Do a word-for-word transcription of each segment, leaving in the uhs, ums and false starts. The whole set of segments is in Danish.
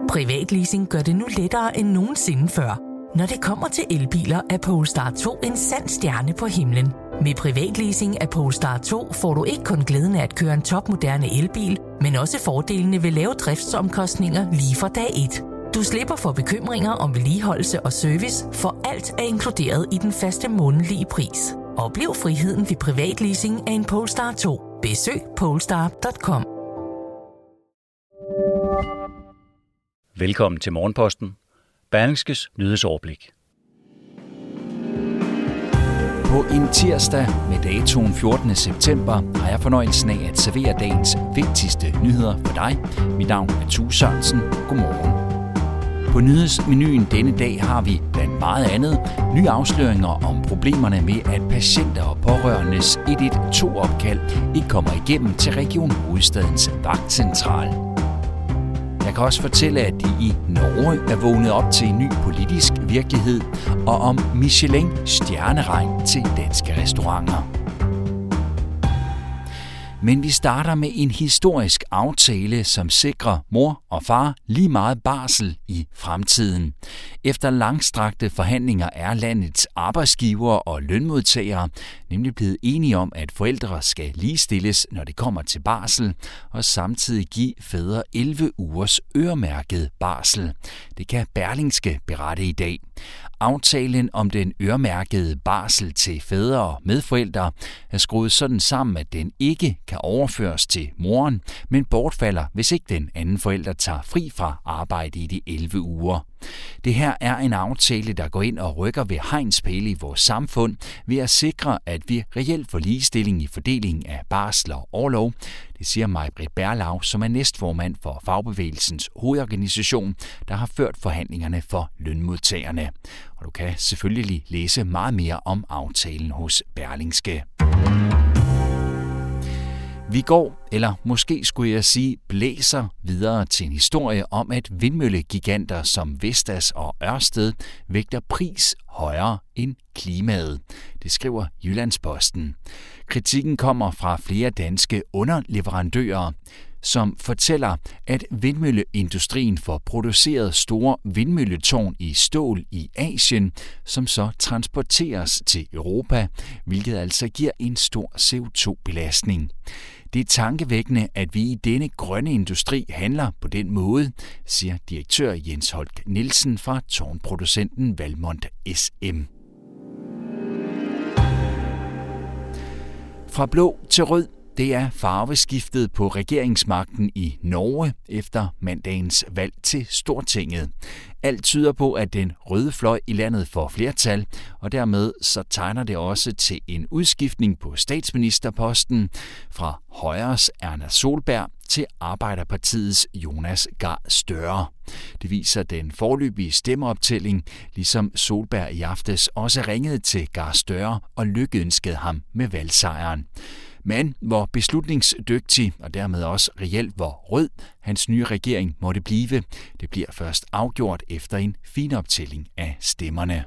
Privatleasing gør det nu lettere end nogensinde før. Når det kommer til elbiler, er Polestar to en sand stjerne på himlen. Med privatleasing af Polestar to får du ikke kun glæden af at køre en topmoderne elbil, men også fordelene ved lave driftsomkostninger lige fra dag et. Du slipper for bekymringer om vedligeholdelse og service, for alt er inkluderet i den faste månedlige pris. Oplev friheden ved privatleasing af en Polestar to. Besøg polestar punktum com. Velkommen til Morgenposten. Berlingskes nyhedsoverblik. På en tirsdag med datoen fjortende september har jeg fornøjelsen af at servere dagens vigtigste nyheder for dig. Mit navn er Tue Sørensen. Godmorgen. På nyhedsmenuen denne dag har vi blandt meget andet nye afsløringer om problemerne med, at patienter og pårørendes et et to-opkald ikke kommer igennem til Region Hovedstadens vagtcentral. Jeg kan også fortælle, at de i Norge er vågnet op til en ny politisk virkelighed, og om Michelin-stjerneregn til danske restauranter. Men vi starter med en historisk aftale, som sikrer mor og far lige meget barsel i fremtiden. Efter langstrakte forhandlinger er landets arbejdsgivere og lønmodtagere nemlig blevet enige om, at forældre skal ligestilles, når det kommer til barsel, og samtidig give fædre elleve ugers øremærket barsel. Det kan Berlingske berette i dag. Aftalen om den øremærkede barsel til fædre og medforældre er skruet sådan sammen, at den ikke kan overføres til moren, men bortfalder, hvis ikke den anden forælder tager fri fra arbejde i de elleve uger. Det her er en aftale, der går ind og rykker ved hegnspæle i vores samfund ved at sikre, at vi reelt får ligestilling i fordelingen af barsel og orlov. Det siger Maj-Britt Berlau, som er næstformand for Fagbevægelsens hovedorganisation, der har ført forhandlingerne for lønmodtagerne. Og du kan selvfølgelig læse meget mere om aftalen hos Berlingske. Vi går, eller måske skulle jeg sige, blæser videre til en historie om, at vindmøllegiganter som Vestas og Ørsted vægter pris højere end klimaet. Det skriver Jyllandsposten. Kritikken kommer fra flere danske underleverandører, som fortæller, at vindmølleindustrien får produceret store vindmølletårn i stål i Asien, som så transporteres til Europa, hvilket altså giver en stor C O to belastning. Det er tankevækkende, at vi i denne grønne industri handler på den måde, siger direktør Jens Holk Nielsen fra tårnproducenten Valmont S M. Fra blå til rød. Det er farveskiftet på regeringsmagten i Norge efter mandagens valg til Stortinget. Alt tyder på, at den røde fløj i landet får flertal, og dermed så tegner det også til en udskiftning på statsministerposten fra Højres Erna Solberg til Arbejderpartiets Jonas Gahr Støre. Det viser den foreløbige stemmeoptælling, ligesom Solberg i aftes også ringede til Gahr Støre og lykønskede ham med valgsejren. Men hvor beslutningsdygtig og dermed også reelt hvor rød hans nye regering måtte blive, det bliver først afgjort efter en finoptælling af stemmerne.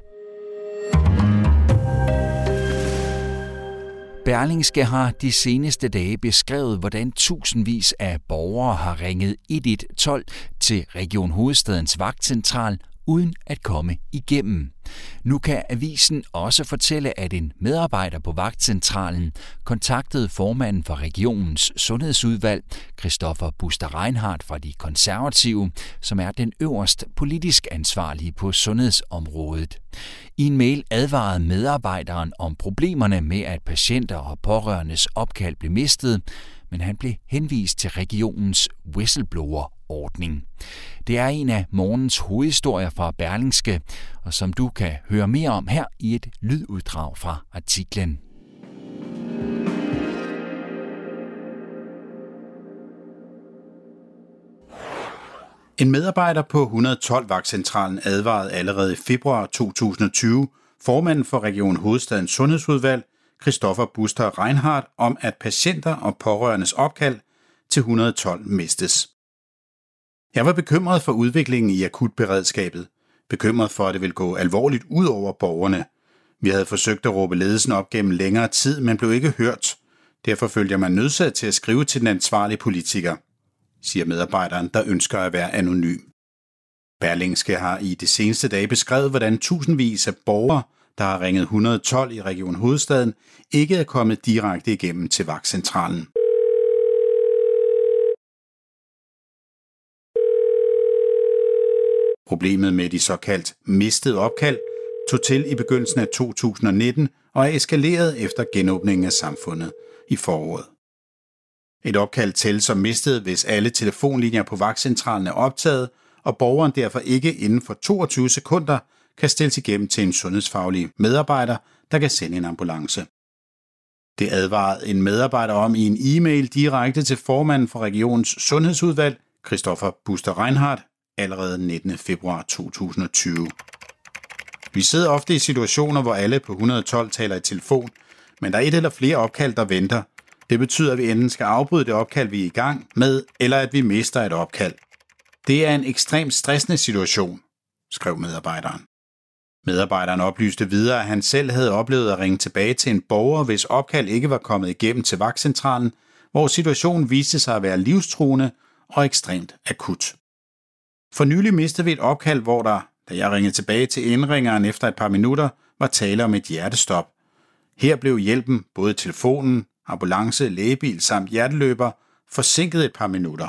Berlingske har de seneste dage beskrevet, hvordan tusindvis af borgere har ringet et et tolv til Region Hovedstadens vagtcentral uden at komme igennem. Nu kan avisen også fortælle, at en medarbejder på vagtcentralen kontaktede formanden for regionens sundhedsudvalg, Christoffer Buster Reinhardt fra De Konservative, som er den øverst politisk ansvarlige på sundhedsområdet. I en mail advarede medarbejderen om problemerne med, at patienter og pårørendes opkald blev mistet, men han blev henvist til regionens whistleblower-ordning. Det er en af morgens hovedhistorier fra Berlingske, og som du kan høre mere om her i et lyduddrag fra artiklen. En medarbejder på et hundrede og tolv-vagtcentralen advarede allerede i februar to tusind og tyve formanden for Region Hovedstadens sundhedsudvalg, Christoffer Buster Reinhardt, om at patienter og pårørendes opkald til et hundrede og tolv mistes. Jeg var bekymret for udviklingen i akutberedskabet, bekymret for, at det ville gå alvorligt ud over borgerne. Vi havde forsøgt at råbe ledelsen op gennem længere tid, men blev ikke hørt. Derfor følte jeg mig nødsaget til at skrive til den ansvarlige politiker, siger medarbejderen, der ønsker at være anonym. Berlingske har i de seneste dage beskrevet, hvordan tusindvis af borgere, der har ringet et hundrede og tolv i Region Hovedstaden, ikke er kommet direkte igennem til vagtcentralen. Problemet med de såkaldt mistede opkald tog til i begyndelsen af to tusind nitten og er eskaleret efter genåbningen af samfundet i foråret. Et opkald tælles som mistet, hvis alle telefonlinjer på vagtcentralen er optaget, og borgeren derfor ikke inden for toogtyve sekunder kan stilles igennem til en sundhedsfaglig medarbejder, der kan sende en ambulance. Det advarede en medarbejder om i en e-mail direkte til formanden for regionens sundhedsudvalg, Christoffer Buster Reinhardt, allerede nittende februar to tusind og tyve. Vi sidder ofte i situationer, hvor alle på et hundrede og tolv taler i telefon, men der er et eller flere opkald, der venter. Det betyder, at vi enten skal afbryde det opkald, vi er i gang med, eller at vi mister et opkald. Det er en ekstremt stressende situation, skrev medarbejderen. Medarbejderen oplyste videre, at han selv havde oplevet at ringe tilbage til en borger, hvis opkald ikke var kommet igennem til vagtcentralen, hvor situationen viste sig at være livstruende og ekstremt akut. For nylig mistede vi et opkald, hvor der, da jeg ringede tilbage til indringeren efter et par minutter, var tale om et hjertestop. Her blev hjælpen, både telefonen, ambulance, lægebil samt hjerteløber, forsinket et par minutter.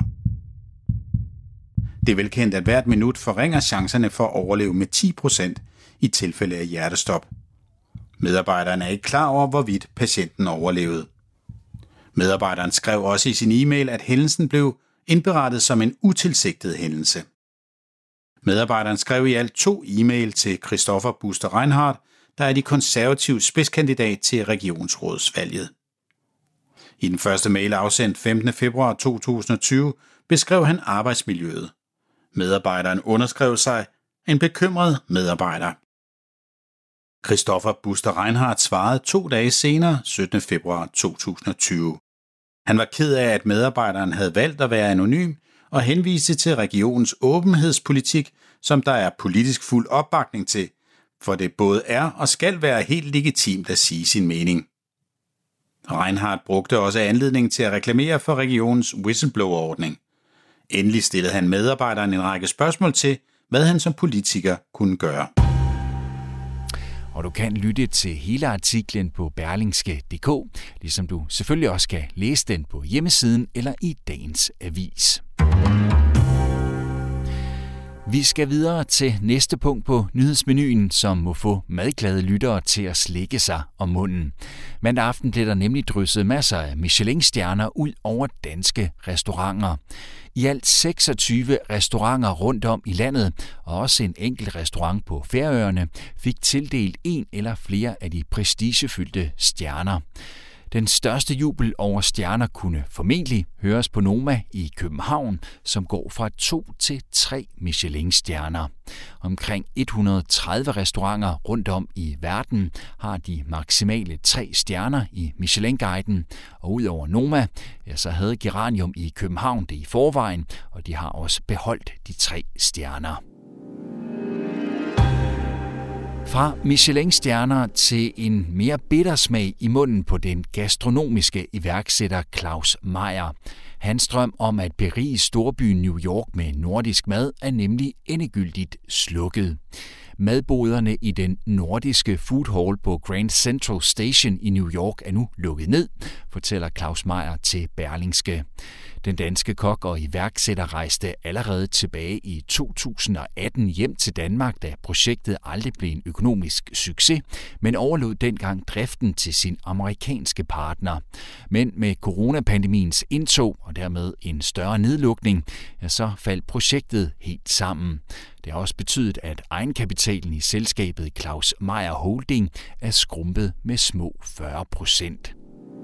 Det er velkendt, at hvert minut forringer chancerne for at overleve med ti procent i tilfælde af hjertestop. Medarbejderen er ikke klar over, hvorvidt patienten overlevede. Medarbejderen skrev også i sin e-mail, at hændelsen blev indberettet som en utilsigtet hændelse. Medarbejderen skrev i alt to e-mail til Christoffer Buster Reinhardt, der er de konservative spidskandidat til regionsrådsvalget. I den første mail afsendt femtende februar to tusind og tyve beskrev han arbejdsmiljøet. Medarbejderen underskrev sig en bekymret medarbejder. Christoffer Buster Reinhardt svarede to dage senere, syttende februar to tusind og tyve. Han var ked af, at medarbejderen havde valgt at være anonym og henviste til regionens åbenhedspolitik, som der er politisk fuld opbakning til, for det både er og skal være helt legitimt at sige sin mening. Reinhardt brugte også anledningen til at reklamere for regionens whistleblower-ordning. Endelig stillede han medarbejderen en række spørgsmål til, hvad han som politiker kunne gøre. Og du kan lytte til hele artiklen på berlingske punktum d k, ligesom du selvfølgelig også kan læse den på hjemmesiden eller i dagens avis. Vi skal videre til næste punkt på nyhedsmenuen, som må få madglade lyttere til at slikke sig om munden. Mandag aften blev der nemlig drysset masser af Michelin-stjerner ud over danske restauranter. I alt seksogtyve restauranter rundt om i landet, og også en enkelt restaurant på Færøerne, fik tildelt en eller flere af de prestigefyldte stjerner. Den største jubel over stjerner kunne formentlig høres på Noma i København, som går fra to til tre Michelin-stjerner. Omkring et hundrede og tredive restauranter rundt om i verden har de maksimale tre stjerner i Michelin-guiden, og udover Noma, ja, så havde Geranium i København det i forvejen, og de har også beholdt de tre stjerner. Fra Michelin-stjerner til en mere bitter smag i munden på den gastronomiske iværksætter Claus Meyer. Hans drøm om at berige storbyen New York med nordisk mad er nemlig endegyldigt slukket. Madboderne i den nordiske food hall på Grand Central Station i New York er nu lukket ned, fortæller Claus Meyer til Berlingske. Den danske kok og iværksætter rejste allerede tilbage i to tusind og atten hjem til Danmark, da projektet aldrig blev en økonomisk succes, men overlod dengang driften til sin amerikanske partner. Men med coronapandemiens indtog og dermed en større nedlukning, ja, så faldt projektet helt sammen. Det har også betydet, at egenkapitalen i selskabet Claus Meyer Holding er skrumpet med små fyrre procent.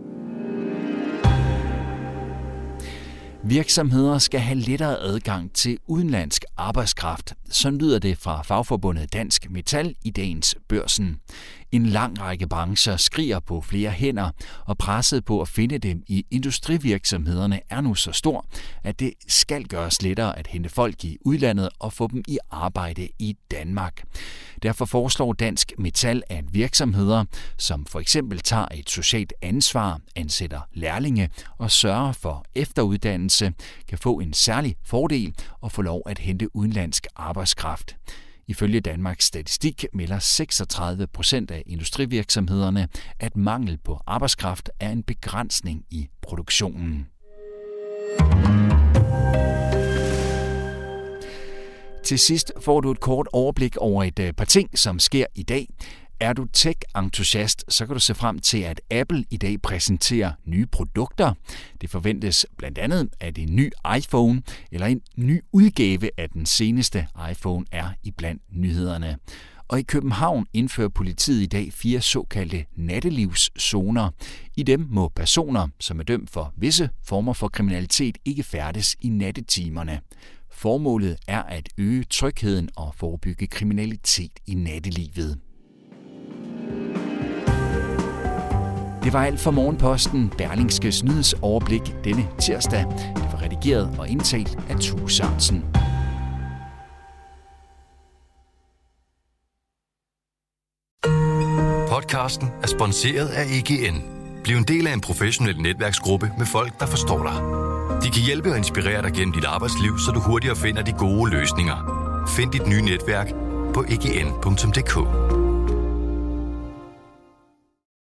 Virksomheder skal have lettere adgang til udenlandsk arbejdskraft. Sådan lyder det fra fagforbundet Dansk Metal i dagens Børsen. En lang række brancher skriger på flere hænder, og presset på at finde dem i industrivirksomhederne er nu så stor, at det skal gøres lettere at hente folk i udlandet og få dem i arbejde i Danmark. Derfor foreslår Dansk Metal, at virksomheder, som for eksempel tager et socialt ansvar, ansætter lærlinge og sørger for efteruddannelse, kan få en særlig fordel og få lov at hente udenlandsk arbejdskraft. Ifølge Danmarks Statistik melder seksogtredive procent af industrivirksomhederne, at mangel på arbejdskraft er en begrænsning i produktionen. Til sidst får du et kort overblik over et par ting, som sker i dag. Er du tech-entusiast, så kan du se frem til, at Apple i dag præsenterer nye produkter. Det forventes blandt andet, at en ny iPhone eller en ny udgave af den seneste iPhone er iblandt nyhederne. Og i København indfører politiet i dag fire såkaldte nattelivszoner. I dem må personer, som er dømt for visse former for kriminalitet, ikke færdes i nattetimerne. Formålet er at øge trygheden og forebygge kriminalitet i nattelivet. Det var alt for Morgenposten, Berlingskes nyhedsoverblik denne tirsdag. Det var redigeret og indtalt af Tue Sørensen. Podcasten er sponsoreret af E G N. Bliv en del af en professionel netværksgruppe med folk, der forstår dig. De kan hjælpe og inspirere dig gennem dit arbejdsliv, så du hurtigere finder de gode løsninger. Find dit nye netværk på e g n punktum d k.